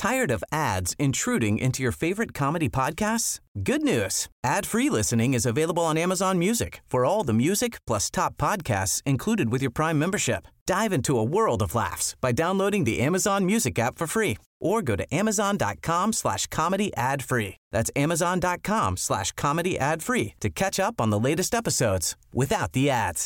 Tired of ads intruding into your favorite comedy podcasts? Good news. Ad-free listening is available on Amazon Music for all the music plus top podcasts included with your Prime membership. Dive into a world of laughs by downloading the Amazon Music app for free or go to amazon.com/comedy ad-free. That's amazon.com/comedy ad-free to catch up on the latest episodes without the ads.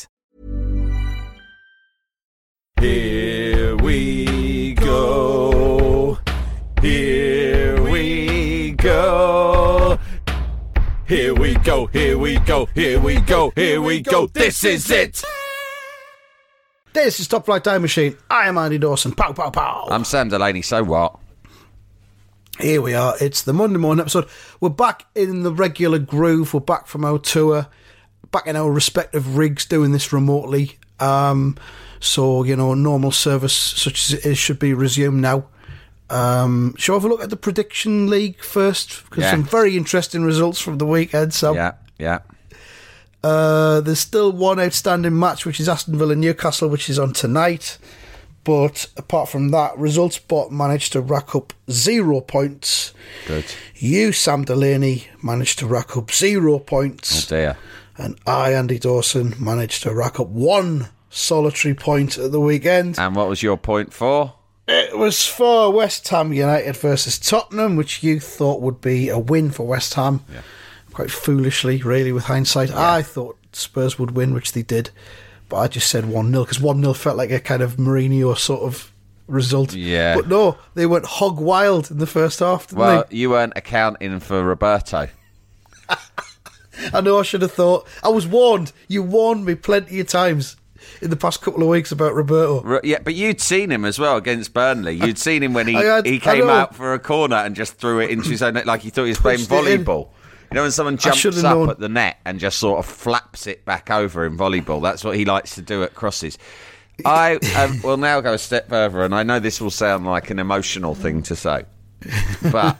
Here we go. Here we go. Here we go. Here we go. Here we go. Here we go. This is it. This is Top Flight Time Machine. I am Andy Dawson. Pow, pow, pow. I'm Sam Delaney. So what? Here we are. It's the Monday morning episode. We're back in the regular groove. We're back from our tour. Back in our respective rigs doing this remotely. So, normal service such as it is should be resumed now. Shall we have a look at the Prediction League first? Because some very interesting results from the weekend. So Yeah. There's still one outstanding match, which is Aston Villa Newcastle, which is on tonight. But apart from that, Results Bot managed to rack up 0 points. Good. You, Sam Delaney, managed to rack up 0 points. Oh dear. And I, Andy Dawson, managed to rack up 1 solitary point at the weekend. And what was your point for? It was for West Ham United versus Tottenham, which you thought would be a win for West Ham. Yeah. Quite foolishly, really, with hindsight. Yeah. I thought Spurs would win, which they did. But I just said 1-0, because 1-0 felt like a kind of Mourinho sort of result. Yeah. But no, they went hog wild in the first half, didn't Well, they? you weren't accounting for Roberto. I know, I should have thought. I was warned. You warned me plenty of times in the past couple of weeks about Roberto. Yeah, but you'd seen him as well against Burnley. You'd seen him when he came out for a corner and just threw it into his own net like he thought he was playing volleyball. You know, when someone jumps up at the net and just sort of flaps it back over in volleyball, that's what he likes to do at crosses. I will now go a step further, and I know this will sound like an emotional thing to say, but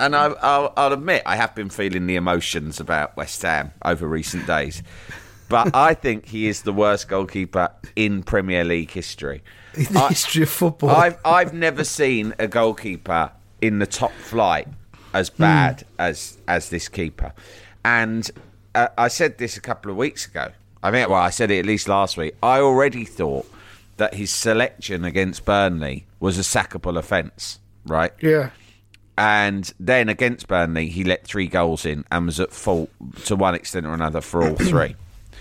I'll admit I have been feeling the emotions about West Ham over recent days. But I think he is the worst goalkeeper in Premier League history. In the history of football. I've never seen a goalkeeper in the top flight as bad as this keeper. And I said this a couple of weeks ago. I said it at least last week. I already thought that his selection against Burnley was a sackable offence, right? Yeah. And then against Burnley, he let 3 goals in and was at fault to one extent or another for all 3.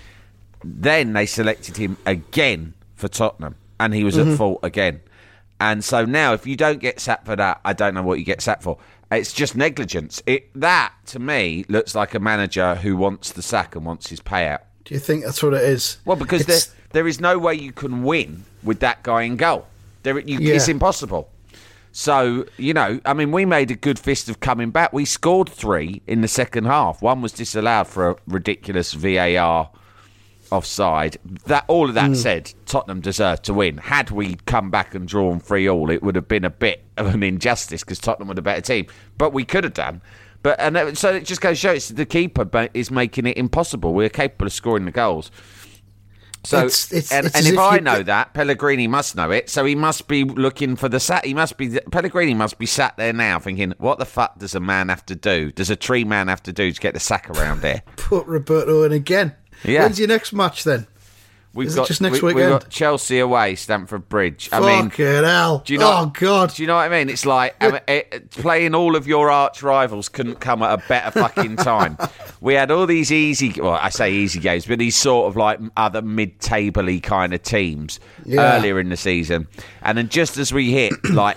Then they selected him again for Tottenham, and he was at fault again. And so now, if you don't get sacked for that, I don't know what you get sacked for. It's just negligence. That, to me, looks like a manager who wants the sack and wants his payout. Do you think that's what it is? Well, because there is no way you can win with that guy in goal. It's impossible. So, we made a good fist of coming back. We scored 3 in the second half. 1 was disallowed for a ridiculous VAR offside. All of that said, Tottenham deserved to win. Had we come back and drawn 3-3, it would have been a bit of an injustice because Tottenham were the better team. But we could have done. So it just goes to show it's the keeper is making it impossible. We're capable of scoring the goals. So if I know that, Pellegrini must know it. So he must be looking for the sat. Pellegrini must be sat there now thinking, what the fuck does a man have to do? Does a tree man have to do to get the sack around here? Put Roberto in again. Yeah. When's your next match then? We've got Chelsea away, Stamford Bridge. Fucking hell. Oh, God. Do you know what I mean? It's like playing all of your arch rivals couldn't come at a better fucking time. We had all these easy games, but these sort of like other mid-table-y kind of teams earlier in the season. And then just as we hit like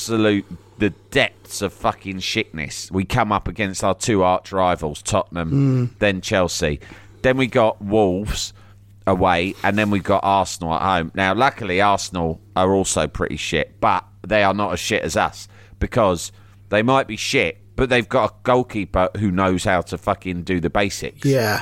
the depths of fucking shitness, we come up against our 2 arch rivals, Tottenham, then Chelsea. Then we got Wolves away, and then we got Arsenal at home. Now, luckily, Arsenal are also pretty shit, but they are not as shit as us because they might be shit, but they've got a goalkeeper who knows how to fucking do the basics. Yeah.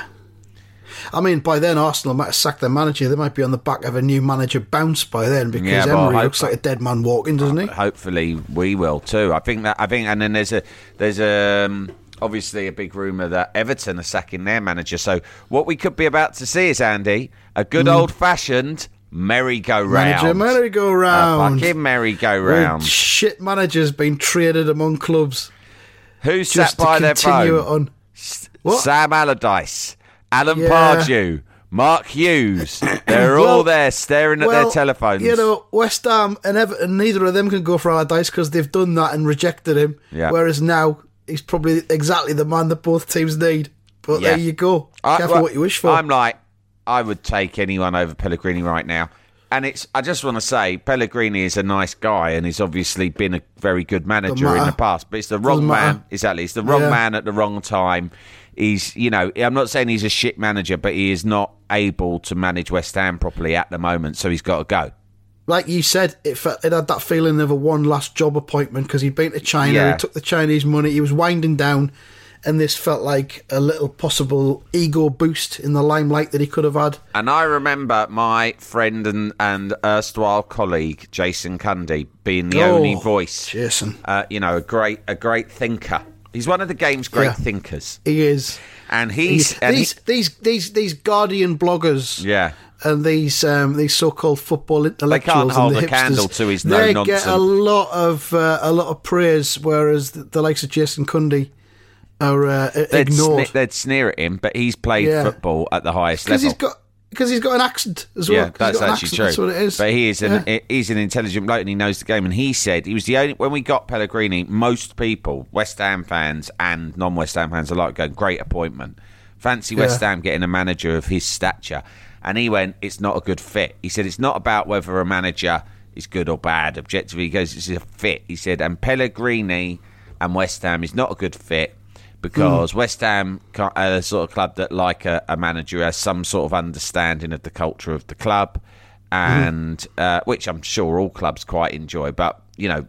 I mean, by then, Arsenal might have sacked their manager. They might be on the back of a new manager bounce by then because Emery looks like a dead man walking, doesn't he? Hopefully, we will too. I think, and then there's obviously a big rumour that Everton are sacking their manager. So what we could be about to see is, Andy, a good old-fashioned merry-go-round. Merry-go-round. A fucking merry-go-round. Shit managers being traded among clubs. Who's sat by their phone? Sam Allardyce, Alan Pardew, Mark Hughes. They're all there staring at their telephones. You know, West Ham and Everton, neither of them can go for Allardyce because they've done that and rejected him. Yeah. Whereas now, he's probably exactly the man that both teams need. But there you go. Careful what you wish for. I'm like, I would take anyone over Pellegrini right now. And I just want to say, Pellegrini is a nice guy and he's obviously been a very good manager in the past. But it's the wrong man. Exactly. It's the wrong man at the wrong time. He's, I'm not saying he's a shit manager, but he is not able to manage West Ham properly at the moment, so he's got to go. Like you said, it had that feeling of a one last job appointment because he'd been to China, he took the Chinese money, he was winding down, and this felt like a little possible ego boost in the limelight that he could have had. And I remember my friend and erstwhile colleague, Jason Cundy, being the only voice. Jason. A great thinker. He's one of the game's great thinkers. He is, and these Guardian bloggers, and these so-called football intellectuals, they can't hold and the a candle to his no they nonsense. They get a lot of praise, whereas the likes of Jason Cundy are ignored. They'd sneer at him, but he's played football at the highest level. Because he's got an accent as well. Yeah, that's actually true. That's what it is. But he's an intelligent bloke and he knows the game. And he said he was the only, when we got Pellegrini, most people, West Ham fans and non-West Ham fans alike, go, great appointment. Fancy West Ham getting a manager of his stature. And he went, it's not a good fit. He said it's not about whether a manager is good or bad. Objectively, he goes, it's a fit. He said, and Pellegrini and West Ham is not a good fit. Because West Ham are the sort of club that, like a manager, has some sort of understanding of the culture of the club, and which I'm sure all clubs quite enjoy. But,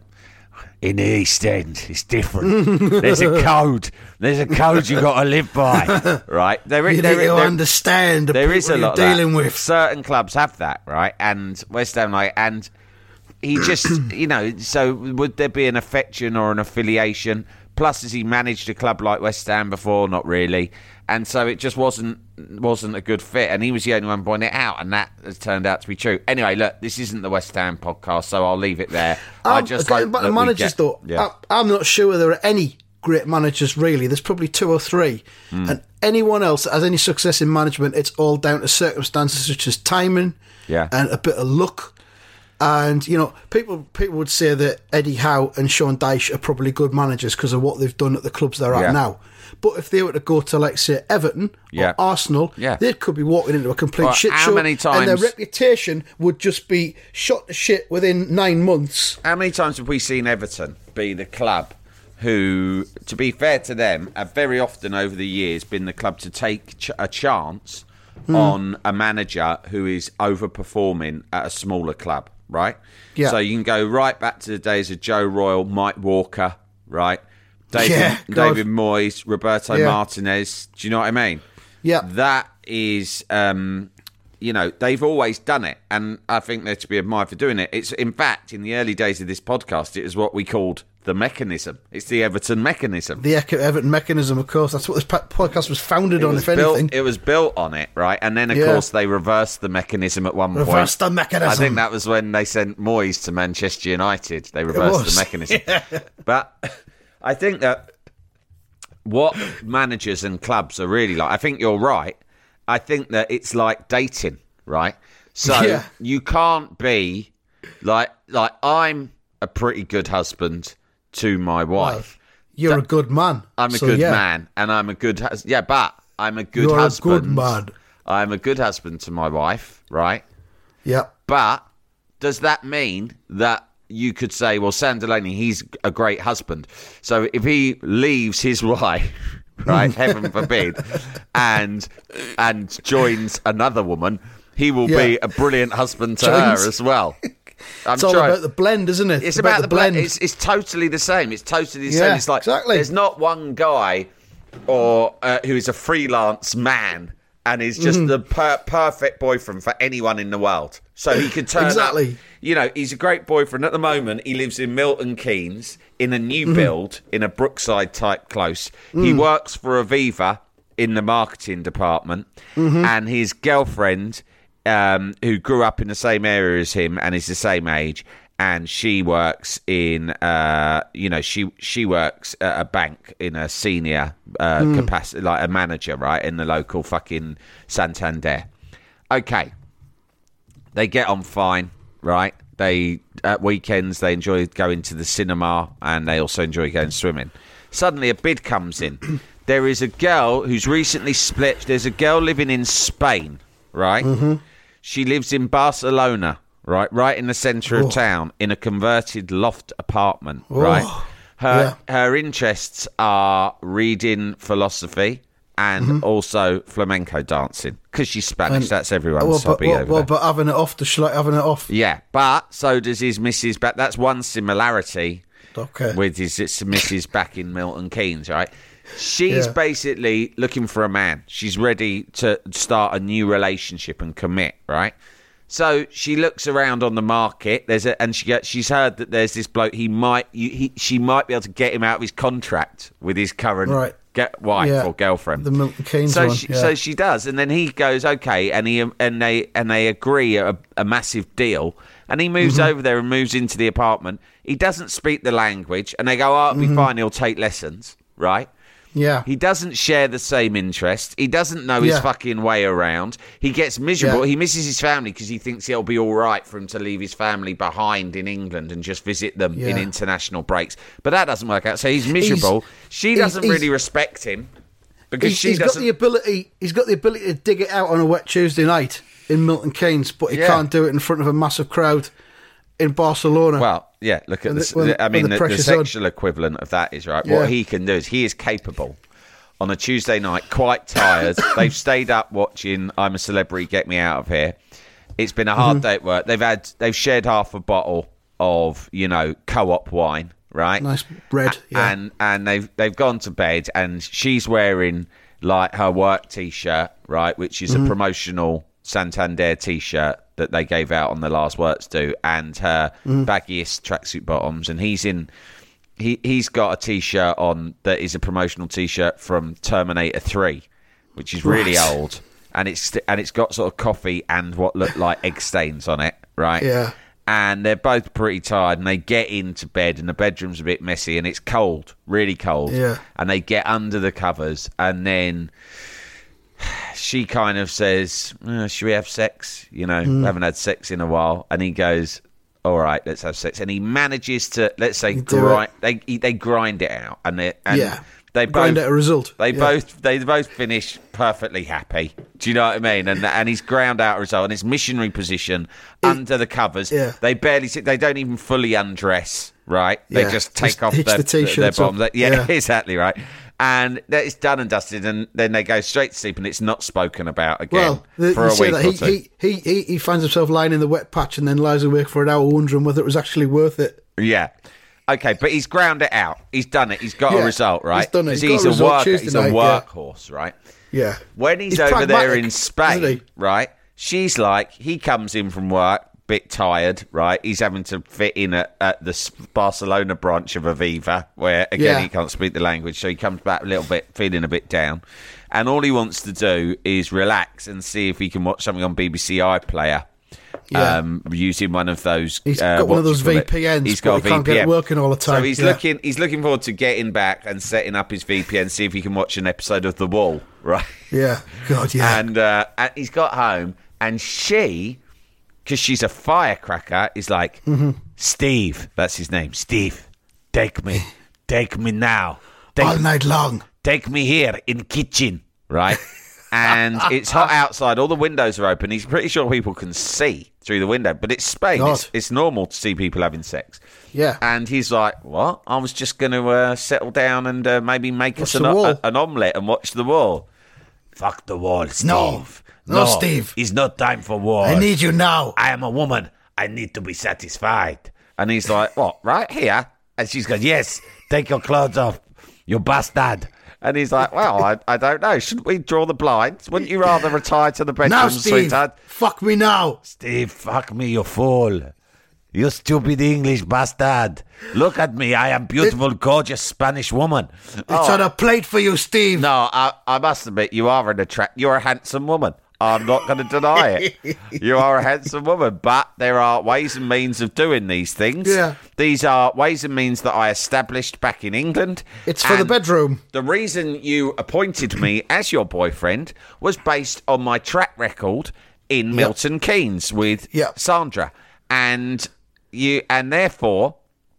in the East End, it's different. There's a code. There's a code you've got to live by, right? You need to understand the there is a people lot you're dealing with. Certain clubs have that, right? And West Ham, and he just, so would there be an affection or an affiliation? Plus, has he managed a club like West Ham before? Not really. And so it just wasn't a good fit. And he was the only one pointing it out. And that has turned out to be true. Anyway, look, this isn't the West Ham podcast, so I'll leave it there. But the managers, though, I'm not sure there are any great managers, really. There's probably 2 or 3. And anyone else that has any success in management, it's all down to circumstances such as timing and a bit of luck. And, people would say that Eddie Howe and Sean Dyche are probably good managers because of what they've done at the clubs they're at now. But if they were to go to, like, say, Everton or Arsenal, they could be walking into a complete shit show. Many times, and their reputation would just be shot to shit within 9 months. How many times have we seen Everton be the club who, to be fair to them, have very often over the years been the club to take a chance on a manager who is overperforming at a smaller club? Right? Yeah. So you can go right back to the days of Joe Royle, Mike Walker, right? David Moyes, Roberto Martinez. Do you know what I mean? Yeah. That is, they've always done it. And I think they're to be admired for doing it. It's, in fact, in the early days of this podcast, it was what we called the mechanism. It's the Everton mechanism. The Everton mechanism, of course. That's what this podcast was founded on, if anything. It was built on it, right? And then, of course, they reversed the mechanism at one point. Reversed the mechanism. I think that was when they sent Moyes to Manchester United. They reversed the mechanism. Yeah. But I think that what managers and clubs are really like, I think you're right. I think that it's like dating, right? So you can't be like I'm a pretty good husband to my wife. Well, you're a good man. I'm a good man, and I'm a good but I'm a good husband. You're a good man. I'm a good husband to my wife, right? Yeah. But does that mean that you could say, well, Sam Delaney, he's a great husband. So if he leaves his wife, right, heaven forbid, and joins another woman, he will be a brilliant husband to her as well. It's all about the blend, isn't it? It's about the blend. It's totally the same. It's totally the same. It's like there's not one guy who is a freelance man and is just the perfect boyfriend for anyone in the world. So he could turn up. He's a great boyfriend. At the moment, he lives in Milton Keynes in a new build in a Brookside type close. He works for Aviva in the marketing department, and his girlfriend who grew up in the same area as him and is the same age. And she works in, she works at a bank in a senior capacity, like a manager, right, in the local fucking Santander. Okay. They get on fine, right? They, at weekends, they enjoy going to the cinema and they also enjoy going swimming. Suddenly a bid comes in. There is a girl who's recently split. There's a girl living in Spain, right? Mm-hmm. She lives in Barcelona. Right in the centre of town, in a converted loft apartment, right? Her interests are reading philosophy and also flamenco dancing, because she's Spanish. That's everyone's hobby over there. But having it off, does she like having it off? Yeah, but so does his missus. That's one similarity with his missus back in Milton Keynes, right? She's basically looking for a man. She's ready to start a new relationship and commit, right? So she looks around on the market. She's heard that there's this bloke. She might be able to get him out of his contract with his current wife or girlfriend. The Milton Keynes one. Yeah. So she does, and then he goes okay, and they agree a massive deal, and he moves over there and moves into the apartment. He doesn't speak the language, and they go, "Oh, it'll be fine. He'll take lessons, right?" Yeah. He doesn't share the same interest. He doesn't know his fucking way around. He gets miserable. He misses his family because he thinks it'll be all right for him to leave his family behind in England and just visit them in international breaks. But that doesn't work out. So he's miserable. She doesn't really respect him because he's got the ability to dig it out on a wet Tuesday night in Milton Keynes, but he can't do it in front of a massive crowd in Barcelona. Well, yeah, look at this. The sexual equivalent of that is, right, what he can do is he is capable on a Tuesday night, quite tired. They've stayed up watching I'm a Celebrity, Get Me Out of Here. It's been a hard day at work. They've shared half a bottle of, co-op wine, right? Nice red, yeah. And they've gone to bed, and she's wearing like her work t-shirt, right, which is a promotional Santander t-shirt that they gave out on the last works do, and her baggiest tracksuit bottoms, and he's got a t-shirt on that is a promotional t-shirt from Terminator 3, which is really old, and it's got sort of coffee and what look like egg stains on it, right? Yeah. And they're both pretty tired, and they get into bed, and the bedroom's a bit messy, and it's cold, really cold. Yeah. And they get under the covers, and then she kind of says, should we have sex? We haven't had sex in a while. And he goes, all right, let's have sex. And he manages to, let's say, they grind it out. And they grind out a result. They both finish perfectly happy. Do you know what I mean? And he's ground out a result. And it's missionary position under the covers. Yeah. They barely sit. They don't even fully undress, right? They just take off their bottoms. Yeah, exactly right. And it's done and dusted, and then they go straight to sleep, and it's not spoken about again for a week or two. He finds himself lying in the wet patch and then lies awake for an hour wondering whether it was actually worth it. Yeah. Okay, but he's ground it out. He's done it. He's got a result, right? He's done it. He's a workhorse, right? Yeah. When he's over there in Spain, right, she's like, he comes in from work, bit tired, right? He's having to fit in at the Barcelona branch of Aviva, where, again, he can't speak the language, so he comes back a little bit, feeling a bit down. And all he wants to do is relax and see if he can watch something on BBC iPlayer. Using one of those. He's got one of those VPNs. He's got a VPN. Can't get it working all the time. So he's looking forward to getting back and setting up his VPN, see if he can watch an episode of The Wall, right? Yeah, God, yeah. And he's got home, and she, because she's a firecracker, is like, Steve, that's his name, Steve, take me now. All night long. Take me here in kitchen, right? And it's hot outside. All the windows are open. He's pretty sure people can see through the window. But it's Spain. It's normal to see people having sex. Yeah. And he's like, what? I was just going to settle down and maybe make us an omelette and watch The Wall. Fuck The Wall, Steve. No, Steve. It's not time for war. I need you now. I am a woman. I need to be satisfied. And he's like, what, right here? And she's going, yes, take your clothes off, you bastard. And he's like, well, I don't know. Shouldn't we draw the blinds? Wouldn't you rather retire to the bedroom, now, Steve, sweetheart? Fuck me now. Steve, fuck me, you fool. You stupid English bastard. Look at me. I am beautiful, gorgeous Spanish woman. It's on a plate for you, Steve. No, I must admit, you're a handsome woman. I'm not going to deny it. You are a handsome woman, but there are ways and means of doing these things. Yeah. These are ways and means that I established back in England. It's for the bedroom. The reason you appointed me as your boyfriend was based on my track record in Milton Keynes with Sandra. And therefore,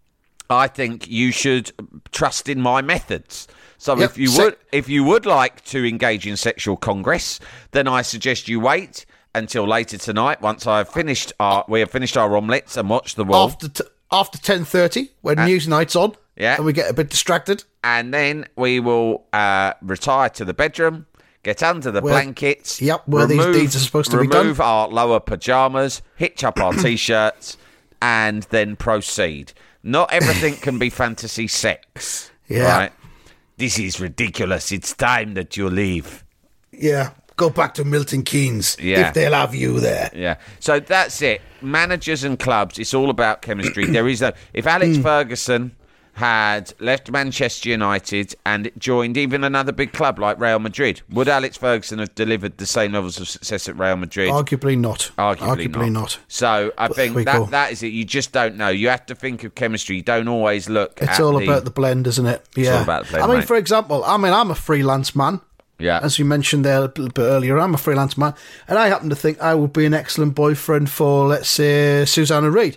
I think you should trust in my methods. So if you would like to engage in sexual congress, then I suggest you wait until later tonight once we have finished our omelettes and watched the wall. After 10:30 when news night's on, and we get a bit distracted, and then we will retire to the bedroom, get under the blankets, where these deeds are supposed to be done. Remove our lower pajamas, hitch up our t-shirts, and then proceed. Not everything can be fantasy sex. Right? This is ridiculous. It's time that you leave. Yeah. Go back to Milton Keynes if they'll have you there. Yeah. So that's it. Managers and clubs, it's all about chemistry. If Alex Ferguson had left Manchester United and joined even another big club like Real Madrid, would Alex Ferguson have delivered the same levels of success at Real Madrid? Arguably not. Arguably not. So I think that is it. You just don't know. You have to think of chemistry. You don't always look It's all about the blend, isn't it? Yeah. It's all about the blend, mate. For example, I'm a freelance man. Yeah. As you mentioned there a little bit earlier, I'm a freelance man. And I happen to think I would be an excellent boyfriend for, let's say, Susanna Reid.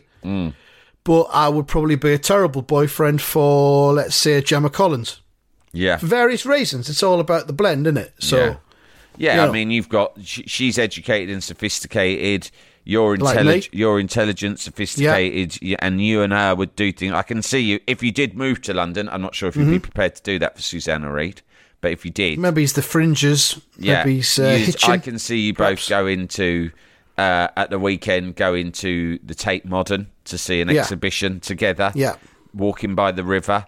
But I would probably be a terrible boyfriend for, let's say, Gemma Collins. Yeah. For various reasons. It's all about the blend, isn't it? So, I mean, you've got... She's educated and sophisticated. You're intelligent, sophisticated, and you and her would do things... I can see you... If you did move to London, I'm not sure if you'd be prepared to do that for Susanna Reid, but if you did... Maybe it's the fringes. Maybe it's Hitchin. I can see you both go into... at the weekend, go into the Tate Modern to see an exhibition together. Yeah, walking by the river,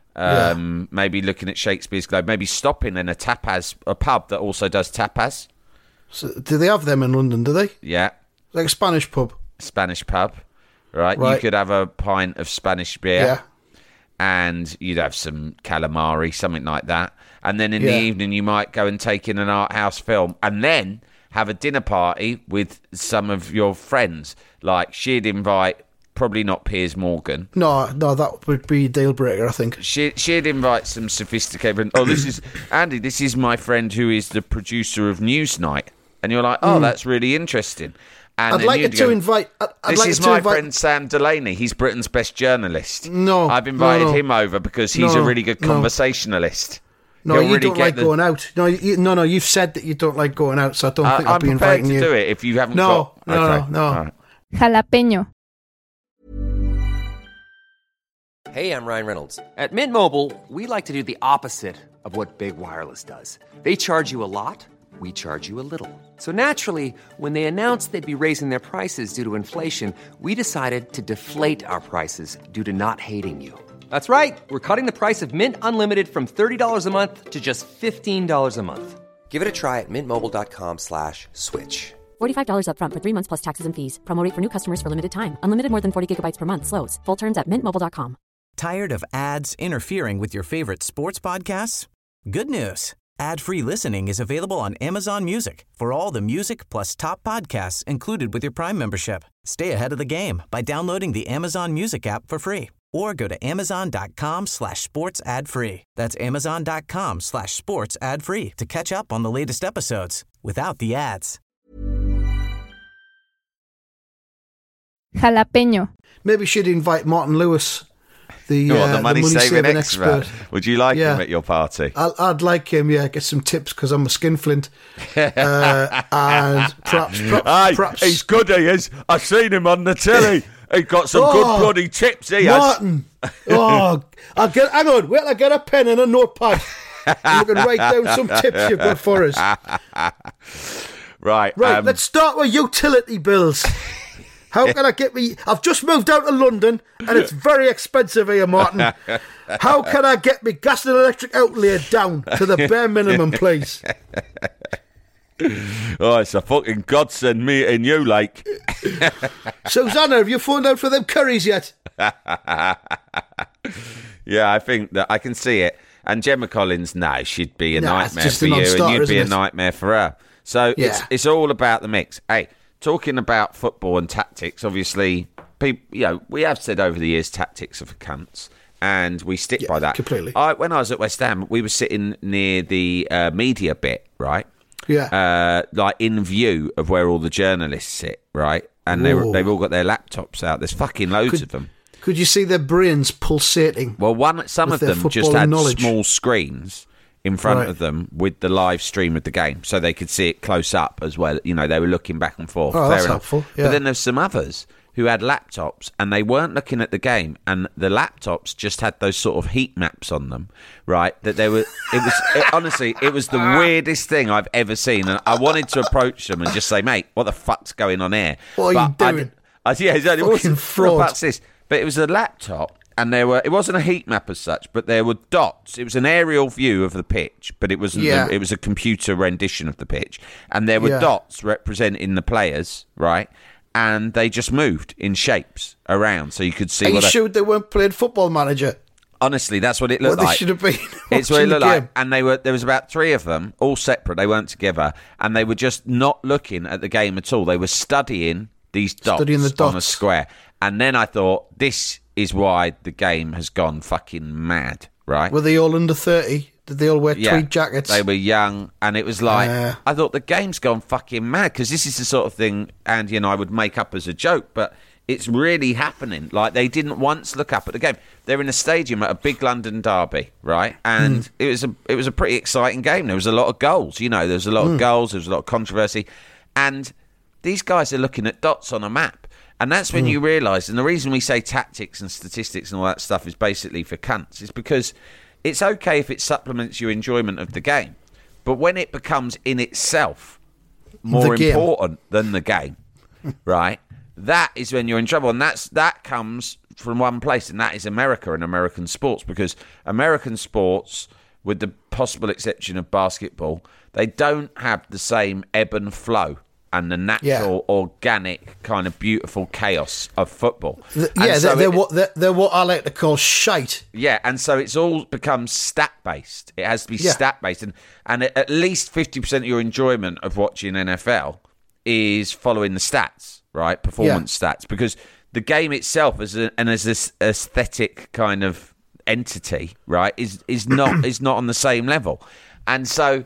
maybe looking at Shakespeare's Globe, maybe stopping in a pub that also does tapas. So, do they have them in London? Do they? Yeah, like a Spanish pub. Spanish pub, right? You could have a pint of Spanish beer, and you'd have some calamari, something like that. And then in the evening, you might go and take in an art house film, and then have a dinner party with some of your friends. Like, she'd invite, probably not Piers Morgan. No, that would be a deal breaker, I think. She'd invite some sophisticated... Andy, this is my friend who is the producer of Newsnight. And you're like, that's really interesting. And I'd like to invite... This is my friend Sam Delaney. He's Britain's best journalist. No. I've invited him over because he's a really good conversationalist. No, you don't like going out. No, you've said that you don't like going out, so I don't think I'll be inviting you. I'm prepared to do it if you haven't got... No. Right. Jalapeño. Hey, I'm Ryan Reynolds. At Mint Mobile, we like to do the opposite of what Big Wireless does. They charge you a lot, we charge you a little. So naturally, when they announced they'd be raising their prices due to inflation, we decided to deflate our prices due to not hating you. That's right. We're cutting the price of Mint Unlimited from $30 a month to just $15 a month. Give it a try at mintmobile.com/switch. $45 up front for 3 months plus taxes and fees. Promo rate for new customers for limited time. Unlimited more than 40 gigabytes per month. Slows full terms at mintmobile.com. Tired of ads interfering with your favorite sports podcasts? Good news. Ad-free listening is available on Amazon Music for all the music plus top podcasts included with your Prime membership. Stay ahead of the game by downloading the Amazon Music app for free or go to amazon.com/sports ad free. That's amazon.com/sports ad free to catch up on the latest episodes without the ads. Jalapeño. Maybe she'd invite Martin Lewis, the money-saving expert. Would you like him at your party? I'd like him, get some tips because I'm a skinflint. And perhaps... He's good, he is. I've seen him on the telly. He got some good bloody tips, he Martin. Hang on, wait till I get a pen and a notepad. And we can write down some tips you've got for us. Right, let's start with utility bills. How can I get me... I've just moved out of London and it's very expensive here, Martin. How can I get me gas and electric outlay down to the bare minimum, please? Oh, it's a fucking godsend meeting you, like. Susanna, have you phoned out for them curries yet? Yeah, I think that I can see it. And Gemma Collins, no, she'd be a nightmare just for a you, and you'd be a it? nightmare for her. So it's all about the mix. Hey, talking about football and tactics, obviously, people, we have said over the years tactics are for cunts, and we stick by that completely. When I was at West Ham, we were sitting near the media bit, right? Yeah. Like in view of where all the journalists sit, right? And they've all got their laptops out. There's fucking loads of them. Could you see their brains pulsating? Well, some of them just had small screens in front of them with the live stream of the game, so they could see it close up as well. They were looking back and forth. Oh, that's helpful. Yeah. But then there's some others who had laptops and they weren't looking at the game, and the laptops just had those sort of heat maps on them, right? That they were. Honestly, it was the weirdest thing I've ever seen, and I wanted to approach them and just say, "Mate, what the fuck's going on here? What are you doing? Exactly. Fucking fraud. What's this? But it was a laptop, and it wasn't a heat map as such, but there were dots. It was an aerial view of the pitch, but it wasn't. It was a computer rendition of the pitch, and there were dots representing the players, right? And they just moved in shapes around, so you could see. Are you sure they weren't playing Football Manager? Honestly, that's what it looked like. They should have been. It's what it looked like, and there was about 3 of them, all separate. They weren't together, and they were just not looking at the game at all. They were studying these dots on a square. And then I thought, this is why the game has gone fucking mad, right? Were they all under 30? Did they all wear tweed jackets? They were young, and it was like, I thought the game's gone fucking mad, because this is the sort of thing Andy and I would make up as a joke, but it's really happening. Like, they didn't once look up at the game. They're in a stadium at a big London derby, right? And it was a pretty exciting game. There was a lot of goals, there was a lot of goals, there was a lot of controversy, and these guys are looking at dots on a map. And that's when you realise, and the reason we say tactics and statistics and all that stuff is basically for cunts, is because it's okay if it supplements your enjoyment of the game, but when it becomes in itself more important than the game, right, that is when you're in trouble. And that comes from one place, and that is America and American sports, because American sports, with the possible exception of basketball, they don't have the same ebb and flow and the natural, organic, kind of beautiful chaos of football. They're what I like to call shite. Yeah, and so it's all becomes stat-based. It has to be stat-based. And at least 50% of your enjoyment of watching NFL is following the stats, right? Performance stats. Because the game itself, as this aesthetic kind of entity, right, is not on the same level. And so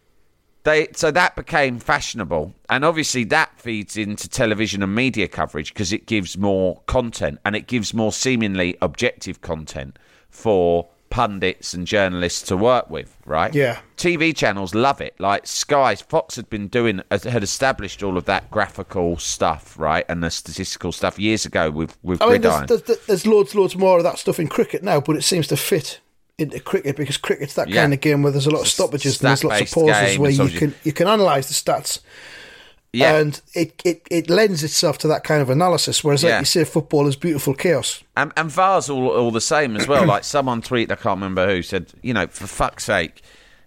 that became fashionable, and obviously that feeds into television and media coverage because it gives more content, and it gives more seemingly objective content for pundits and journalists to work with, right? Yeah. TV channels love it. Like Sky, Fox had established all of that graphical stuff, right, and the statistical stuff years ago with Gridiron. There's loads more of that stuff in cricket now, but it seems to fit into cricket because cricket's that kind of game where there's a lot of stoppages and there's lots of pauses where you can analyse the stats. Yeah. And it lends itself to that kind of analysis, whereas like you say, football is beautiful chaos. And VAR's all the same as well. Like someone tweeted, I can't remember who, said, for fuck's sake,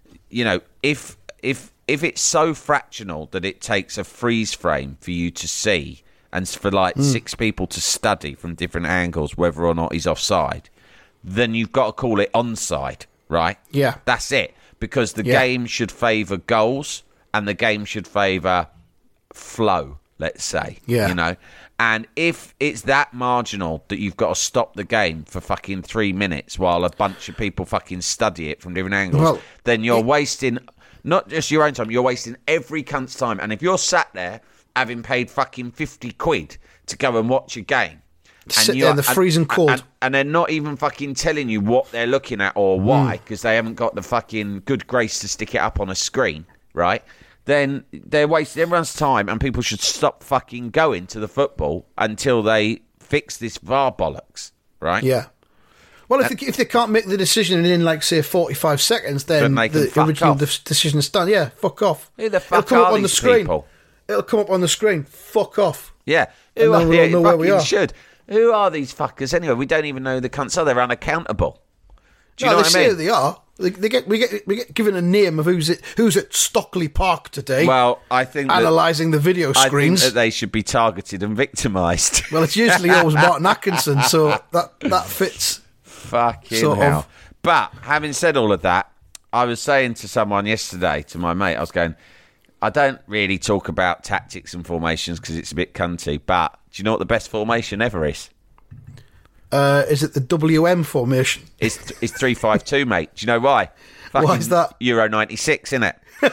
if it's so fractional that it takes a freeze frame for you to see and for like 6 people to study from different angles whether or not he's offside, then you've got to call it onside, right? Yeah. That's it. Because the game should favour goals and the game should favour flow, let's say. Yeah. And if it's that marginal that you've got to stop the game for fucking 3 minutes while a bunch of people fucking study it from different angles, then you're wasting not just your own time, you're wasting every cunt's time. And if you're sat there having paid fucking 50 quid to go and watch a game, sit there in the freezing cold, and they're not even fucking telling you what they're looking at or why, because they haven't got the fucking good grace to stick it up on a screen, right? Then they're wasting everyone's time, and people should stop fucking going to the football until they fix this VAR bollocks, right? Yeah. Well, if they can't make the decision in, like, say, 45 seconds, then the original decision is done. Yeah, fuck off. Who the fuck are these people? It'll come up on the screen. Fuck off. Yeah. Who are they? Know where we are. Should. Who are these fuckers anyway? We don't even know who the cunts are. They're unaccountable. Do you know what I mean? They say they are. We get given a name of who's at Stockley Park today. Well, I think analysing the video screens. I think that they should be targeted and victimised. Well, it's usually always Martin Atkinson, so that fits. Fucking hell. But having said all of that, I was saying to someone yesterday, to my mate, I was going, I don't really talk about tactics and formations because it's a bit cunty, but do you know what the best formation ever is? Is it the WM formation? It's 3-5-2, mate. Do you know why? Why is that? Euro 96, isn't it?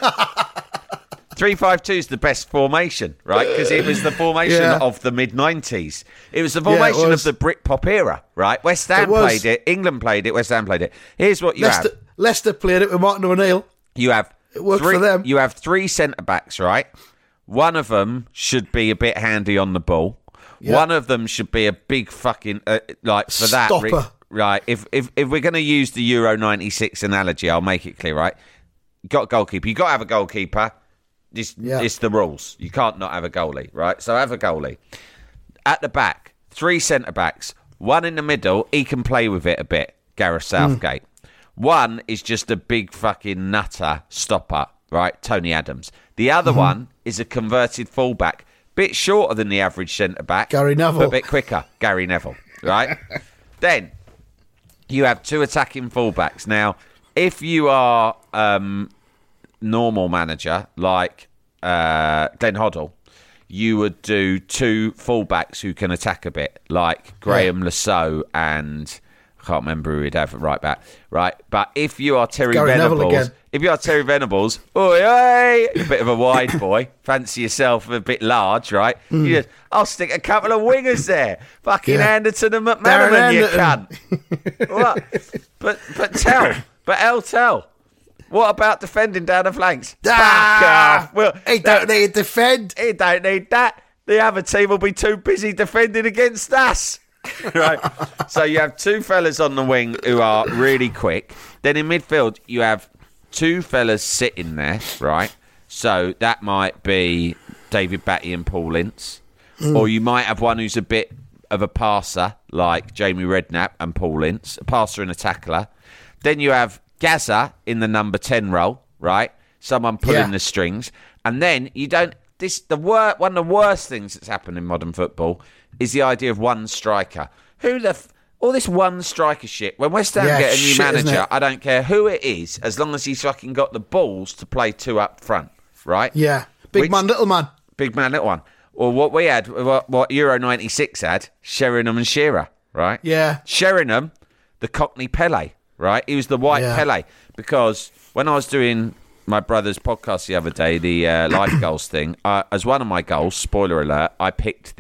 3-5-2 is the best formation, right? Because it was the formation of the mid-90s. It was the formation of the Britpop era, right? West Ham played it, England played it, West Ham played it. Here's what you have. Leicester played it with Martin O'Neill. You have it worked for them. You have 3 centre-backs, right? One of them should be a bit handy on the ball. Yep. One of them should be a big fucking, like, for that. Stopper. Right, if we're going to use the Euro 96 analogy, I'll make it clear, right? You got a goalkeeper. You got to have a goalkeeper. It's the rules. You can't not have a goalie, right? So have a goalie. At the back, 3 centre-backs. One in the middle, he can play with it a bit, Gareth Southgate. One is just a big fucking nutter stopper, right? Tony Adams. The other one is a converted fullback. Bit shorter than the average centre-back. Gary Neville. But a bit quicker. Gary Neville, right? Then you have 2 attacking fullbacks. Now, if you are normal manager like Glenn Hoddle, you would do 2 fullbacks who can attack a bit, like Graham Lasso and I can't remember who he'd have right back, right? But if you are Terry Venables, oi, a bit of a wide boy, fancy yourself a bit large, right? You just, I'll stick a couple of wingers there, fucking Anderton and McManaman, you cunt. What? Tell. What about defending down the flanks? Fuck off. Well, he don't need to defend. He don't need that. The other team will be too busy defending against us. Right. So you have 2 fellas on the wing who are really quick. Then in midfield, you have 2 fellas sitting there, right? So that might be David Batty and Paul Ince. Or you might have one who's a bit of a passer, like Jamie Redknapp and Paul Ince, a passer and a tackler. Then you have Gazza in the number 10 role, right? Someone pulling the strings. And then you don't... one of the worst things that's happened in modern football is the idea of one striker. All this one striker shit. When West Ham get a new manager, I don't care who it is, as long as he's fucking got the balls to play 2 up front, right? Yeah. Big man, little man. Big man, little one. Or what we had, what Euro 96 had, Sheringham and Shearer, right? Yeah. Sheringham, the Cockney Pele, right? He was the white Pele. Because when I was doing my brother's podcast the other day, the live goals thing, as one of my goals, spoiler alert, I picked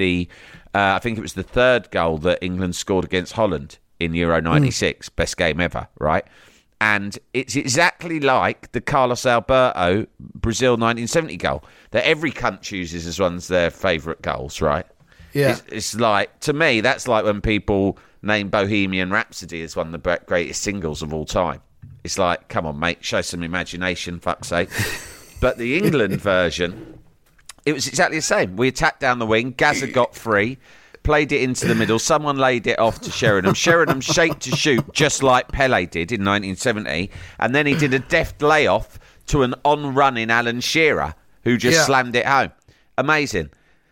I think it was the 3rd goal that England scored against Holland in Euro 96. Best game ever, right? And it's exactly like the Carlos Alberto Brazil 1970 goal that every cunt chooses as one of their favourite goals, right? Yeah. It's like, to me, that's like when people name Bohemian Rhapsody as one of the greatest singles of all time. It's like, come on, mate, show some imagination, fuck's sake. But the England version, it was exactly the same. We attacked down the wing. Gazza got free, played it into the middle. Someone laid it off to Sheringham. Sheringham shaped to shoot just like Pele did in 1970. And then he did a deft layoff to an on-running Alan Shearer, who just slammed it home. Amazing.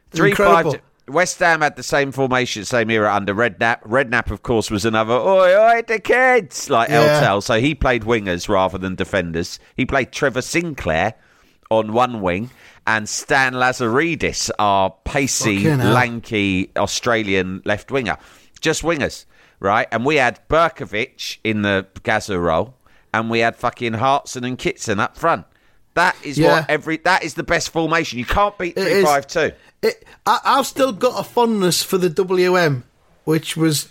3-5. West Ham had the same formation, same era under Redknapp. Redknapp, of course, was another, oi, the kids, like Eltel. So he played wingers rather than defenders. He played Trevor Sinclair on one wing and Stan Lazaridis, our pacey, lanky Australian left winger. Just wingers, right? And we had Berkovic in the Gazza role and we had fucking Hartson and Kitson up front. That is that is the best formation. You can't beat 3-5-2. I've still got a fondness for the WM, which was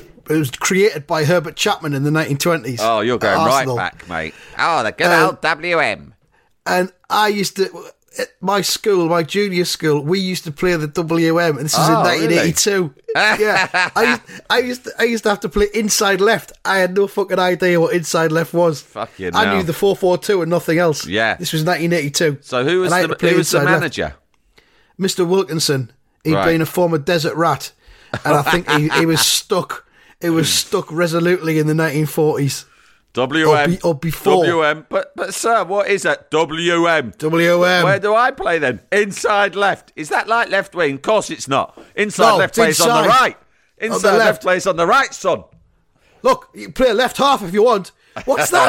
created by Herbert Chapman in the 1920s. Oh, you're going right back, mate. Oh, the good old WM. And I used to, at my school, my junior school, we used to play the WM, and this was in 1982. Really? Yeah, I used to have to play inside left. I had no fucking idea what inside left was. I knew the 4-4-2 and nothing else. Yeah, this was 1982. So who was the manager? Left. Mr. Wilkinson. He'd been a former desert rat, and I think he was stuck. It was stuck resolutely in the 1940s. WM or before. WM, but sir, what is that? WM. WM. Where do I play then? Inside left. Is that like left wing? Of course it's not. Inside left plays on the right. Inside left plays on the right, son. Look, you can play left half if you want. What's that?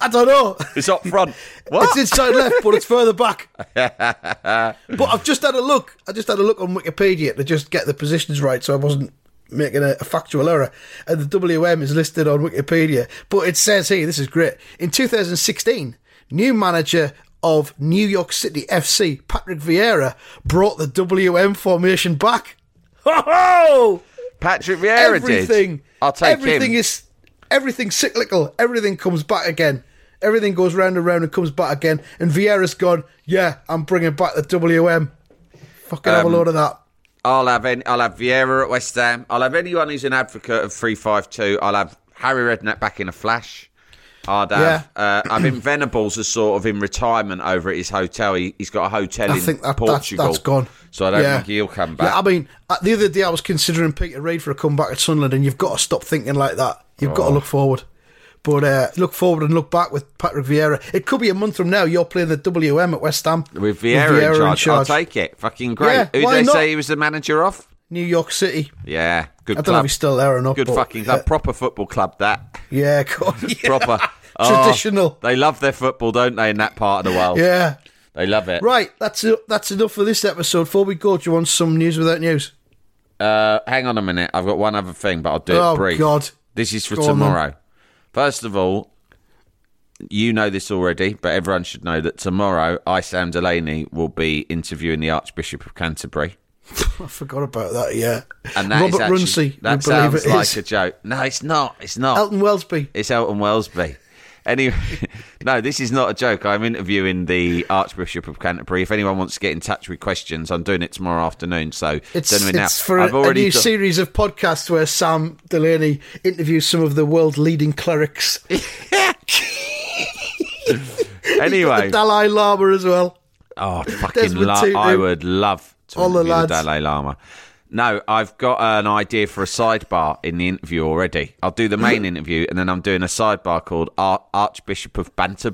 I don't know. It's up front. What? It's inside left, but it's further back. But I've just had a look. I just had a look on Wikipedia to just get the positions right, so I wasn't making a factual error. And the WM is listed on Wikipedia. But it says here, this is great. In 2016, new manager of New York City FC, Patrick Vieira, brought the WM formation back. Ho-ho! Patrick Vieira Everything. did. I'll take everything him. Everything's cyclical. Everything comes back again. Everything goes round and round and comes back again. And Vieira's gone, yeah, I'm bringing back the WM. Fucking have a load of that. I'll have Vieira at West Ham. I'll have anyone who's an advocate of 3-5-2. I'll have Harry Redknapp back in a flash. I'd have. I mean, Venables is sort of in retirement over at his hotel. He's got a hotel in Portugal. That's gone. So I don't think he'll come back. Yeah, I mean, the other day I was considering Peter Reid for a comeback at Sunderland, and you've got to stop thinking like that. You've got to look forward. But look forward and look back with Patrick Vieira. It could be a month from now you're playing the WM at West Ham. With Vieira in charge. I'll take it. Fucking great. Yeah, who did they say he was the manager of? New York City. Yeah, good club. I don't know if he's still there or not. Good fucking club. Proper football club, that. Yeah, God, yeah. Proper. Traditional. They love their football, don't they, in that part of the world? Yeah. They love it. Right, that's enough for this episode. Before we go, do you want some news without news? Hang on a minute. I've got one other thing, but I'll do it brief. Oh, God. This is for tomorrow. First of all, you know this already, but everyone should know that tomorrow, Sam Delaney will be interviewing the Archbishop of Canterbury. I forgot about that, yeah. And that Robert Runcie. That sounds like a joke. No, it's not. It's not. Elton Welsby. It's Elton Welsby. Anyway, no, this is not a joke. I'm interviewing the Archbishop of Canterbury. If anyone wants to get in touch with questions, I'm doing it tomorrow afternoon. So it's for a new series of podcasts where Sam Delaney interviews some of the world's leading clerics. Anyway, the Dalai Lama as well. Oh, fucking I would love to interview the Dalai Lama. No, I've got an idea for a sidebar in the interview already. I'll do the main interview, and then I'm doing a sidebar called Archbishop of Banterbury, ?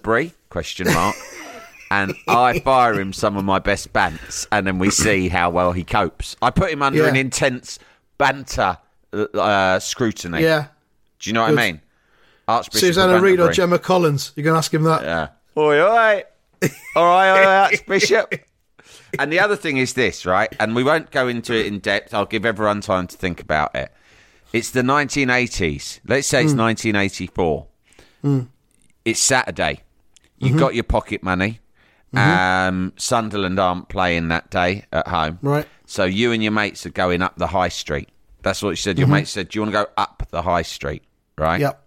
And I fire him some of my best bants, and then we see how well he copes. I put him under an intense banter scrutiny. Yeah. Do you know what I mean? Archbishop Susanna Reid or Gemma Collins? You're going to ask him that? Yeah. Oi. All right, Archbishop. And the other thing is this, right? And we won't go into it in depth. I'll give everyone time to think about it. It's the 1980s. Let's say it's 1984. It's Saturday. You've got your pocket money. Sunderland aren't playing that day at home. Right. So you and your mates are going up the high street. That's what you said. Your mate said, do you want to go up the high street? Right? Yep.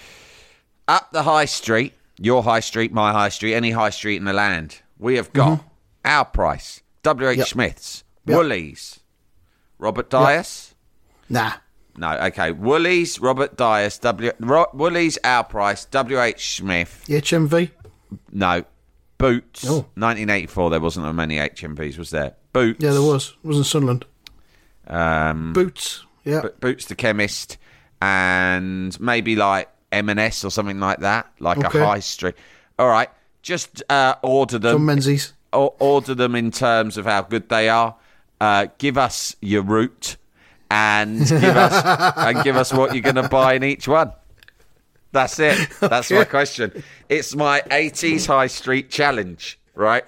Up the high street, your high street, my high street, any high street in the land. We have got our price. W.H. Smith's, Woolies, Robert Dias. Nah. No, okay. Woolies, Robert Dias, Woolies, our price, W.H. Smith. HMV? No. Boots. 1984, there wasn't many HMVs, was there? Boots. Yeah, there was. It wasn't Sunderland. Boots. Yeah. Boots the chemist. And maybe like M&S or something like that. Like a high street. All right. Just order them. From Menzies. Order them in terms of how good they are. Give us your route and give us what you're going to buy in each one. That's it. That's my question. It's my 80s high street challenge, right?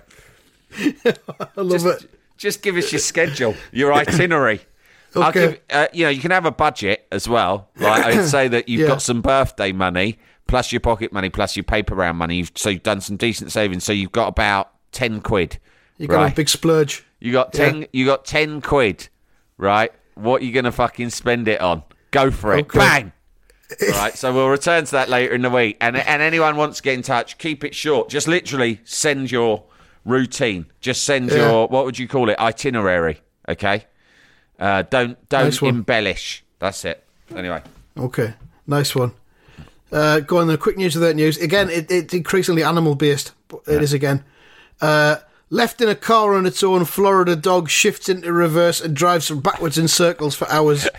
I love it. Just give us your schedule, your itinerary. Okay. I'll give, you can have a budget as well. Like I'd say that you've got some birthday money, plus your pocket money, plus your paper round money. So you've done some decent savings. So you've got about 10 quid. You got a big splurge. You got 10. You got 10 quid, right? What are you gonna fucking spend it on? Go for it, bang! Right. So we'll return to that later in the week. And anyone wants to get in touch, keep it short. Just literally send your routine. Just send your what would you call it? Itinerary. Okay. Don't nice embellish. That's it. Anyway. Okay. Nice one. Go on then. Quick news without news. Again, it's increasingly animal based. But it is again. Left in a car on its own, Florida dog shifts into reverse and drives backwards in circles for hours.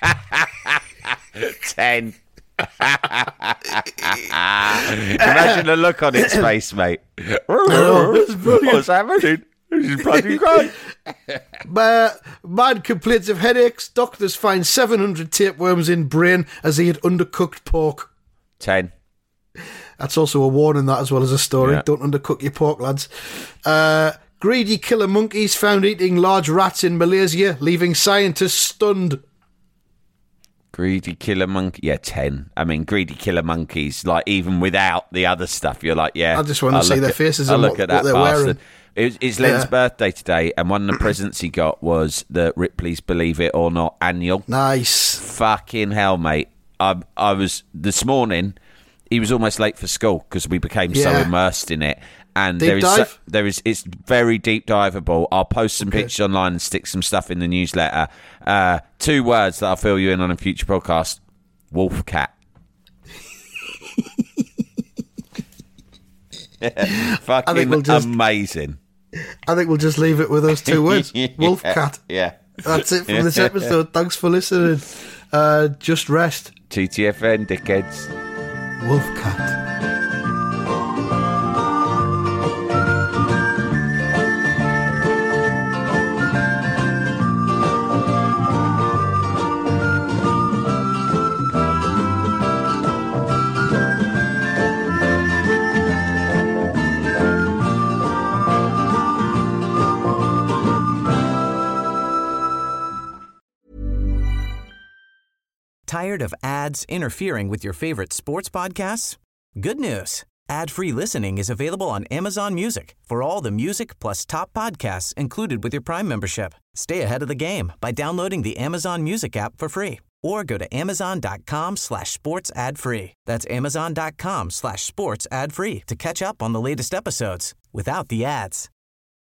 10. Imagine the look on its face, mate. What's happening? This is bloody great. Man complains of headaches. Doctors find 700 tapeworms in brain as he had undercooked pork. 10. That's also a warning, that as well as a story. Yeah. Don't undercook your pork, lads. Greedy killer monkeys found eating large rats in Malaysia, leaving scientists stunned. Greedy killer monkey. Yeah, 10. I mean, greedy killer monkeys, like, even without the other stuff, you're like, yeah. I just want to see their faces and what they're bastard. wearing. It's Len's birthday today, and one of the presents he got was the Ripley's Believe It or Not annual. Nice. Fucking hell, mate. I was, this morning, he was almost late for school because we became so immersed in it. And Deep dive? It's very deep diveable. I'll post some pictures online and stick some stuff in the newsletter. 2 words that I'll fill you in on a future podcast. Wolf cat. Fucking amazing. I think we'll just leave it with those 2 words. Wolf cat. Yeah. That's it from this episode. Thanks for listening. Just rest. TTFN, dickheads. Wolf cat. Tired of ads interfering with your favorite sports podcasts? Good news. Ad-free listening is available on Amazon Music for all the music plus top podcasts included with your Prime membership. Stay ahead of the game by downloading the Amazon Music app for free or go to amazon.com/sports ad free. That's amazon.com/sports ad free to catch up on the latest episodes without the ads.